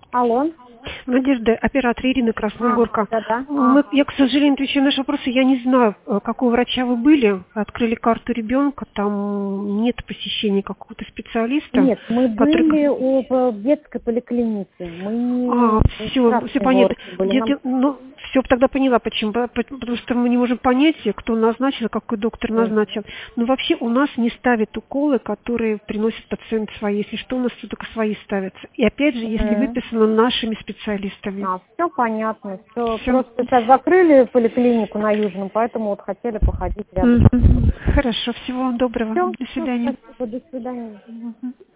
Алло. Надежда, оператор Ирина Красногорка. Да-да. Я, к сожалению, отвечаю на наши вопросы. Я не знаю, какого врача вы были. Открыли карту ребенка, там нет посещения какого-то специалиста. Нет, мы были в детской поликлинике. Мы не все понятно. Все, тогда поняла, почему. Потому что мы не можем понять, кто назначил, какой доктор назначил. Но вообще у нас не ставят уколы, которые приносят пациент свои. Если что, у нас все только свои ставятся. И опять же, если выписано нашими специалистами. Все понятно. Все. Просто сейчас закрыли поликлинику на Южном, поэтому вот хотели походить рядом. Хорошо, всего вам доброго. До свидания. Спасибо, до свидания.